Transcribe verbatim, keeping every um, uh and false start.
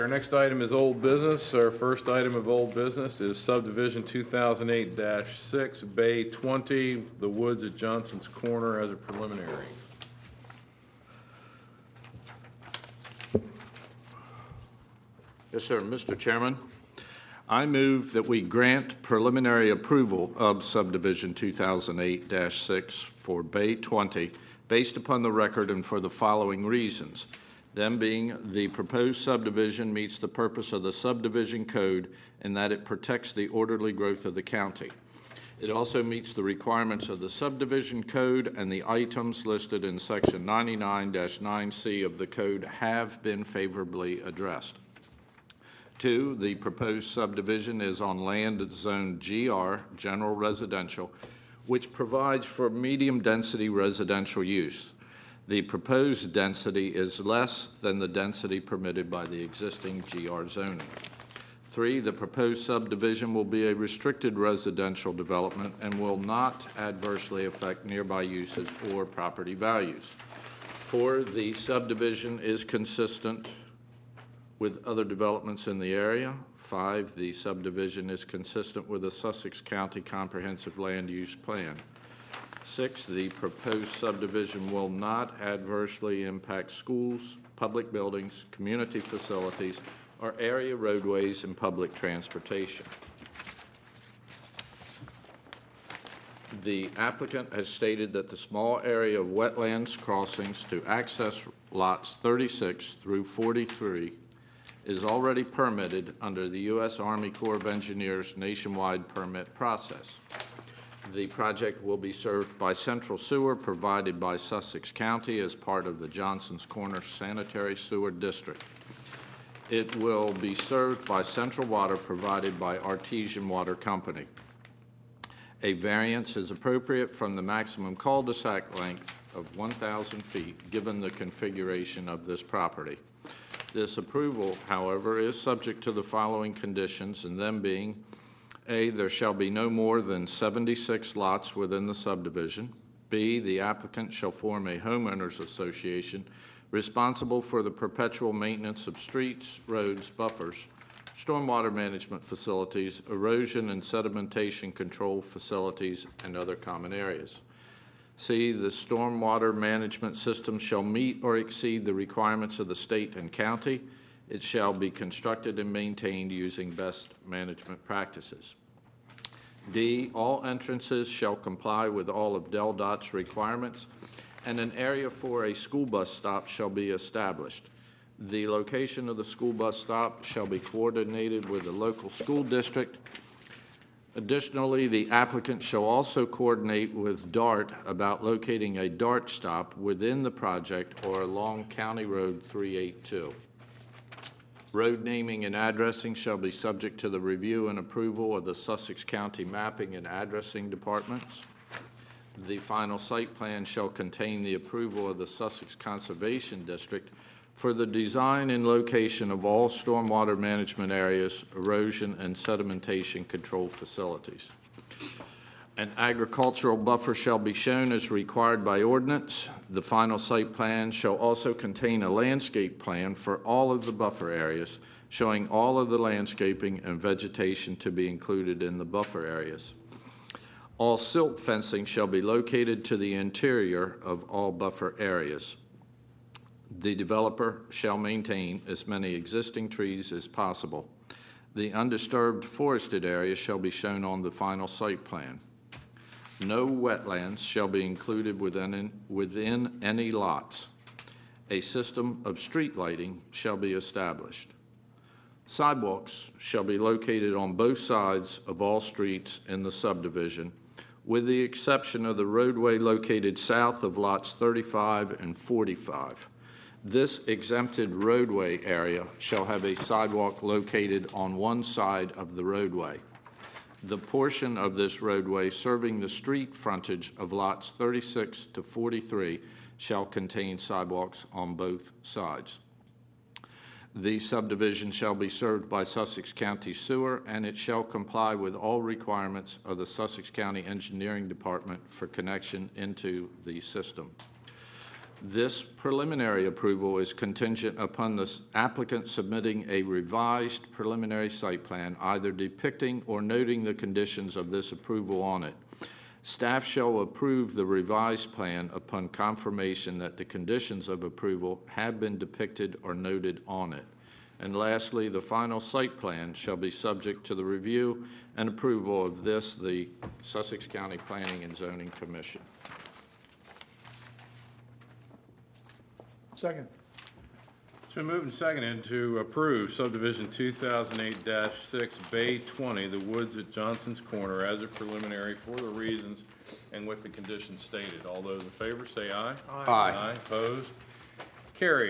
our next item is old business. Our first item of old business is subdivision two thousand eight dash six, Bay twenty, the woods at Johnson's Corner as a preliminary. Yes, sir. Mister Chairman, I move that we grant preliminary approval of subdivision two thousand eight dash six for Bay twenty based upon the record and for the following reasons. Them being, the proposed subdivision meets the purpose of the subdivision code in that it protects the orderly growth of the county. It also meets the requirements of the subdivision code, and the items listed in section ninety-nine dash nine C of the code have been favorably addressed. Two, the proposed subdivision is on land zone G R, general residential, which provides for medium-density residential use. The proposed density is less than the density permitted by the existing G R zoning. Three, the proposed subdivision will be a restricted residential development and will not adversely affect nearby uses or property values. Four, the subdivision is consistent with other developments in the area. Five, the subdivision is consistent with the Sussex County Comprehensive Land Use Plan. Six, the proposed subdivision will not adversely impact schools, public buildings, community facilities, or area roadways and public transportation. The applicant has stated that the small area of wetlands crossings to access lots thirty-six through forty-three is already permitted under the U S Army Corps of Engineers nationwide permit process. The project will be served by central sewer provided by Sussex County as part of the Johnson's Corner Sanitary Sewer District. It will be served by central water provided by Artesian Water Company. A variance is appropriate from the maximum cul-de-sac length of one thousand feet given the configuration of this property. This approval, however, is subject to the following conditions, and them being: A, there shall be no more than seventy-six lots within the subdivision. B, the applicant shall form a homeowners association responsible for the perpetual maintenance of streets, roads, buffers, stormwater management facilities, erosion and sedimentation control facilities, and other common areas. C, the stormwater management system shall meet or exceed the requirements of the state and county. It shall be constructed and maintained using best management practices. D, all entrances shall comply with all of Del Dot's requirements, and an area for a school bus stop shall be established. The location of the school bus stop shall be coordinated with the local school district. Additionally, the applicant shall also coordinate with DART about locating a DART stop within the project or along County Road three eighty-two. Road naming and addressing shall be subject to the review and approval of the Sussex County Mapping and Addressing Departments. The final site plan shall contain the approval of the Sussex Conservation District for the design and location of all stormwater management areas, erosion and sedimentation control facilities. An agricultural buffer shall be shown as required by ordinance. The final site plan shall also contain a landscape plan for all of the buffer areas, showing all of the landscaping and vegetation to be included in the buffer areas. All silt fencing shall be located to the interior of all buffer areas. The developer shall maintain as many existing trees as possible. The undisturbed forested area shall be shown on the final site plan. No wetlands shall be included within, within any lots. A system of street lighting shall be established. Sidewalks shall be located on both sides of all streets in the subdivision, with the exception of the roadway located south of lots thirty-five and forty-five. This exempted roadway area shall have a sidewalk located on one side of the roadway. The portion of this roadway serving the street frontage of lots thirty-six to forty-three shall contain sidewalks on both sides. The subdivision shall be served by Sussex County Sewer, and it shall comply with all requirements of the Sussex County Engineering Department for connection into the system. This preliminary approval is contingent upon the applicant submitting a revised preliminary site plan, either depicting or noting the conditions of this approval on it. Staff shall approve the revised plan upon confirmation that the conditions of approval have been depicted or noted on it. And lastly, the final site plan shall be subject to the review and approval of this, the Sussex County Planning and Zoning Commission. Second. It's been moved and seconded to approve subdivision two thousand eight dash six, Bay twenty, the Woods at Johnson's Corner, as a preliminary for the reasons and with the conditions stated. All those in favor say aye. Aye. Aye, opposed? Carried.